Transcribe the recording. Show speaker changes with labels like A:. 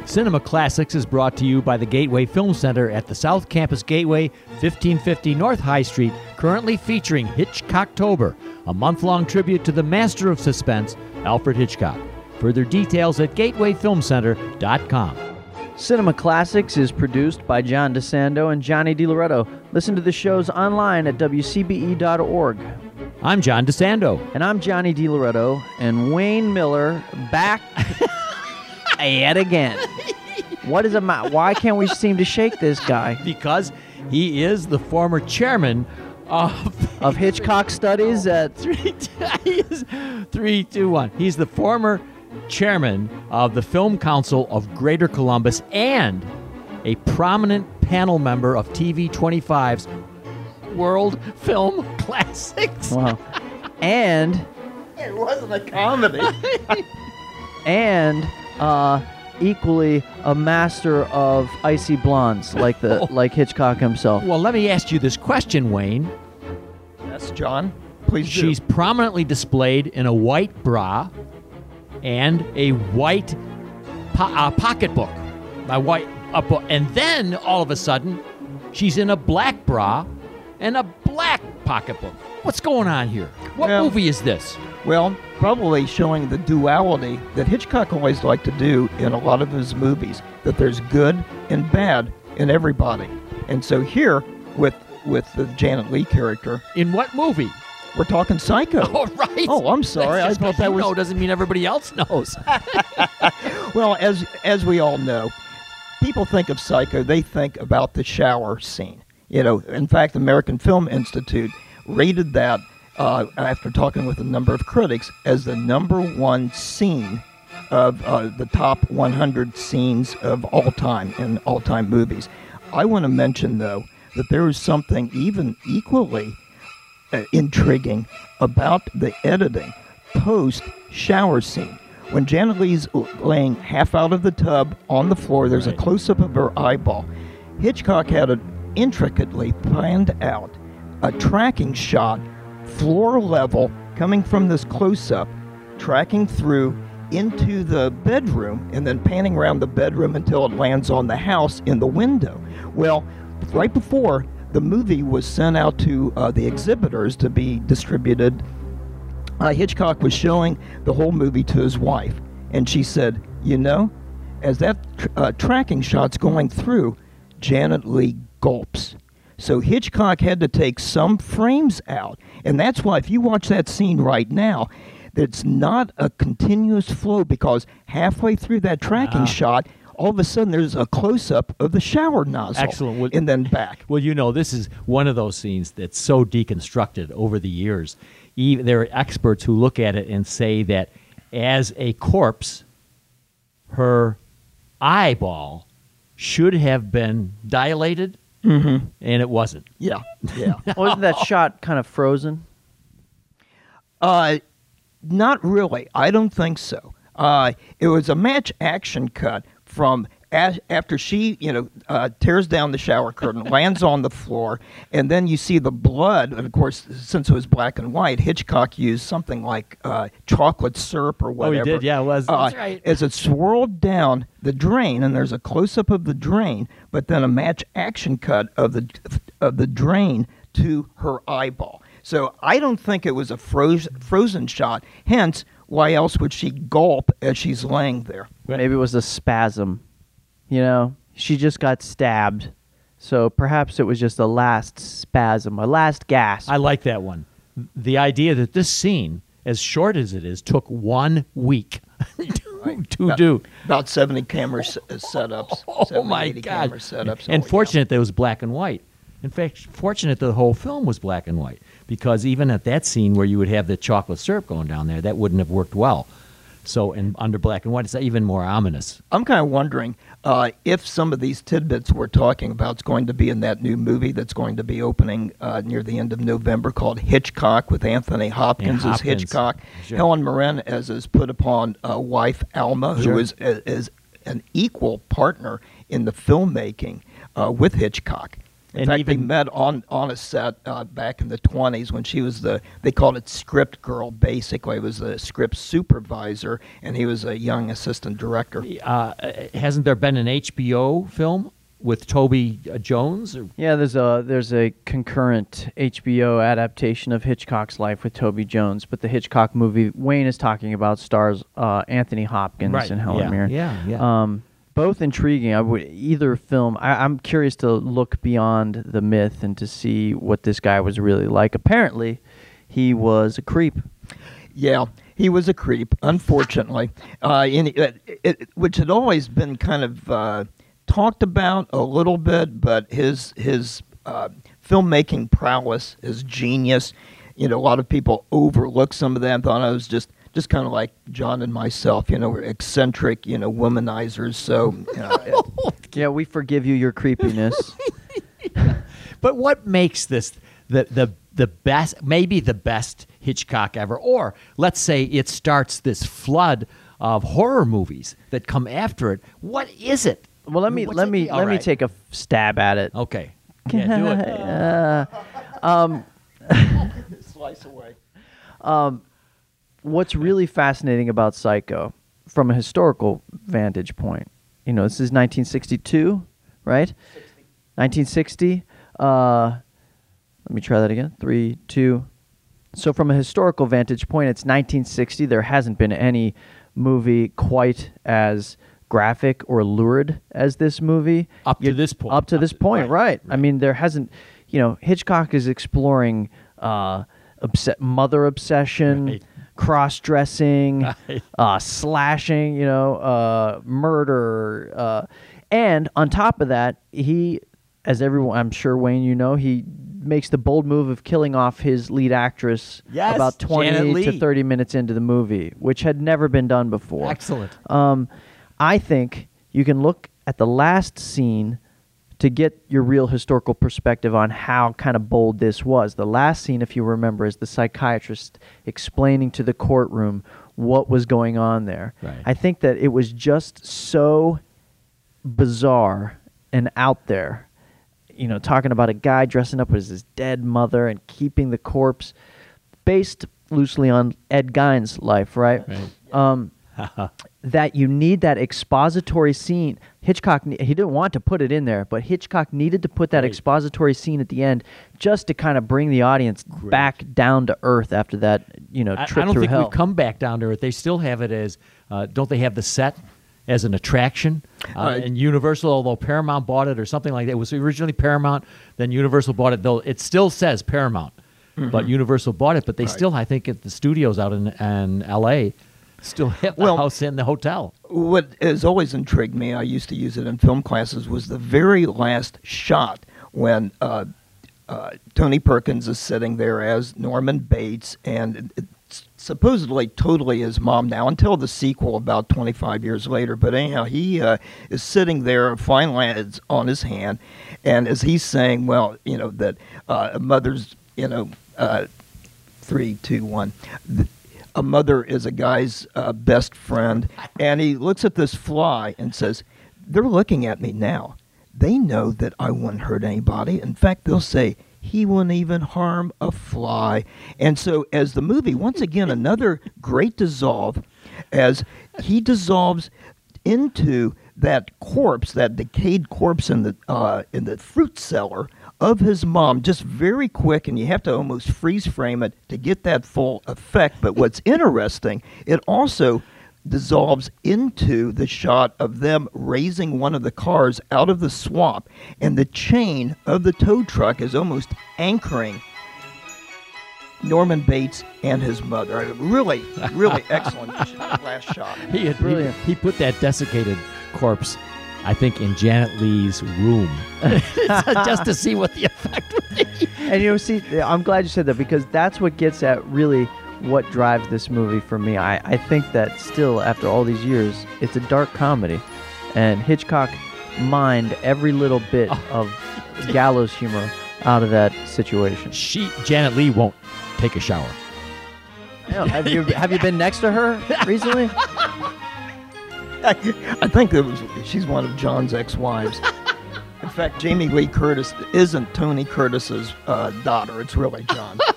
A: Cinema Classics is brought to you by the Gateway Film Center at the South Campus Gateway, 1550 North High Street, currently featuring Hitchcocktober, a month-long tribute to the master of suspense, Alfred Hitchcock. Further details at gatewayfilmcenter.com.
B: Cinema Classics is produced by John DeSando and Johnny DiLoretto. Listen to the shows online at wcbe.org.
A: I'm John DeSando.
B: And I'm Johnny DiLoretto, and Wayne Miller back yet again. What is it? Why can't we seem to shake this guy?
A: Because he is the former chairman of
B: Hitchcock Studies at
A: 321. He's the former chairman of the Film Council of Greater Columbus and a prominent panel member of TV 25's World Film Classics.
B: Wow. And
C: it wasn't a comedy.
B: And equally a master of icy blondes, like Hitchcock himself.
A: Well, let me ask you this question, Wayne.
C: Yes, John. Please do.
A: She's prominently displayed in a white bra and a white pocketbook. And then all of a sudden, she's in a black bra and a black pocketbook. What's going on here? What movie is this?
C: Well, probably showing the duality that Hitchcock always liked to do in a lot of his movies, that there's good and bad in everybody. And so here, with the Janet Leigh character.
A: In what movie?
C: We're talking Psycho.
A: Oh, right.
C: Oh, I'm sorry. I thought that was...
A: doesn't mean everybody else knows.
C: Well, as we all know, people think of Psycho, they think about the shower scene. You know, in fact, the American Film Institute rated that, after talking with a number of critics, as the #1 scene of the top 100 scenes of all time in all-time movies. I want to mention, though, that there is something even equally intriguing about the editing post-shower scene. When Janet Leigh's laying half out of the tub on the floor, there's a close-up of her eyeball. Hitchcock had an intricately planned out a tracking shot, floor level, coming from this close-up, tracking through into the bedroom, and then panning around the bedroom until it lands on the house in the window. Well, right before the movie was sent out to the exhibitors to be distributed, Hitchcock was showing the whole movie to his wife, and she said, you know, as that tracking shot's going through, Janet Leigh gulps. So Hitchcock had to take some frames out, and that's why if you watch that scene right now, it's not a continuous flow, because halfway through that tracking shot, all of a sudden there's a close-up of the shower nozzle.
A: Excellent. Well,
C: and then back.
A: Well, you know, this is one of those scenes that's so deconstructed over the years. There are experts who look at it and say that as a corpse, her eyeball should have been dilated, and it wasn't.
C: Yeah.
B: Wasn't that shot kind of frozen?
C: Not really. I don't think so. It was a match action cut from after she, tears down the shower curtain, lands on the floor, and then you see the blood. And of course, since it was black and white, Hitchcock used something like chocolate syrup or whatever.
A: Oh, he did? Yeah, it was. That's right.
C: As it swirled down the drain, and there's a close-up of the drain, but then a match action cut of the drain to her eyeball. So I don't think it was a frozen shot. Hence, why else would she gulp as she's laying there?
B: Maybe it was a spasm. You know, she just got stabbed. So perhaps it was just a last spasm, a last gasp.
A: I like that one. The idea that this scene, as short as it is, took 1 week to do.
C: About 70 camera setups.
A: Oh,
C: 70,
A: my
C: 80
A: God.
C: camera setups.
A: And fortunate that it was black and white. In fact, fortunate the whole film was black and white, because even at that scene where you would have the chocolate syrup going down there, that wouldn't have worked well. So, and under black and white, it's even more ominous.
C: I'm kind of wondering if some of these tidbits we're talking about is going to be in that new movie that's going to be opening near the end of November called Hitchcock, with Anthony Hopkins as Hitchcock,
A: Sure.
C: Helen Mirren as his put-upon wife Alma, who is an equal partner in the filmmaking with Hitchcock. In
A: And
C: fact, they
A: even-
C: met on a set back in the 20s when she was they called it script girl, basically. It was the script supervisor, and he was a young assistant director.
A: Hasn't there been an HBO film with Toby Jones?
B: Yeah, there's a concurrent HBO adaptation of Hitchcock's life with Toby Jones, but the Hitchcock movie Wayne is talking about stars Anthony Hopkins and Helen Mirren.
A: Yeah.
B: Both intriguing. Either film. I'm curious to look beyond the myth and to see what this guy was really like. Apparently, he was a creep.
C: Yeah, he was a creep, unfortunately, which had always been kind of talked about a little bit, but his filmmaking prowess, his genius, a lot of people overlook some of that and thought I was just kind of like John and myself, we're eccentric, womanizers. So,
B: Yeah, we forgive you your creepiness.
A: But what makes this the best, maybe the best Hitchcock ever? Or let's say it starts this flood of horror movies that come after it. What is it?
B: Well, let me
A: All right.
B: take a stab at it.
A: Okay. Yeah, do it.
C: slice away.
B: What's really fascinating about Psycho, from a historical vantage point, this is 1962, right? 1960. Let me try that again. 3, 2. So from a historical vantage point, it's 1960. There hasn't been any movie quite as graphic or lurid as this movie.
A: Up to this point.
B: Up to this point, right. I mean, there hasn't, Hitchcock is exploring mother obsession,
A: Right.
B: cross-dressing,
A: Right.
B: slashing, murder. And on top of that, he, as everyone, I'm sure, Wayne, he makes the bold move of killing off his lead actress
A: Yes,
B: about
A: Janet
B: 20 to
A: Leigh.
B: 30 minutes into the movie, which had never been done before.
A: Excellent.
B: I think you can look at the last scene to get your real historical perspective on how kind of bold this was. The last scene, if you remember, is the psychiatrist explaining to the courtroom what was going on there.
A: Right.
B: I think that it was just so bizarre and out there, talking about a guy dressing up as his dead mother and keeping the corpse, based loosely on Ed Gein's life, right? That you need that expository scene. Hitchcock, he didn't want to put it in there, but Hitchcock needed to put that
A: Right.
B: expository scene at the end just to kind of bring the audience back down to earth after that,
A: I
B: trip
A: don't
B: through
A: think
B: hell.
A: we've come back down to earth. They still have it as, don't they have the set as an attraction? And Universal, although Paramount bought it or something like that, it was originally Paramount, then Universal bought it, though it still says Paramount. But Universal bought it, but they still, I think, at the studios out in L.A., still have the house in the hotel.
C: What has always intrigued me, I used to use it in film classes, was the very last shot when Tony Perkins is sitting there as Norman Bates, and it's supposedly totally his mom now, until the sequel about 25 years later. But anyhow, he is sitting there, fine lines on his hand, and as he's saying, well, that a mother's, 3, 2, 1. A mother is a guy's best friend, and he looks at this fly and says, they're looking at me now. They know that I wouldn't hurt anybody. In fact, they'll say, he wouldn't even harm a fly. And so as the movie, once again, another great dissolve, as he dissolves into that corpse, that decayed corpse in the fruit cellar of his mom, just very quick, and you have to almost freeze frame it to get that full effect. But what's interesting, it also dissolves into the shot of them raising one of the cars out of the swamp, and the chain of the tow truck is almost anchoring Norman Bates and his mother. Really, really excellent last shot.
B: Brilliant.
A: He put that desiccated corpse, I think, in Janet Leigh's room just to see what the effect would be.
B: And see, I'm glad you said that, because that's what gets at really what drives this movie for me. I think that still, after all these years, it's a dark comedy, and Hitchcock mined every little bit of gallows humor out of that situation.
A: Janet Leigh won't take a shower.
B: Have you been next to her recently?
C: I think she's one of John's ex-wives. In fact, Jamie Lee Curtis isn't Tony Curtis's daughter. It's really John.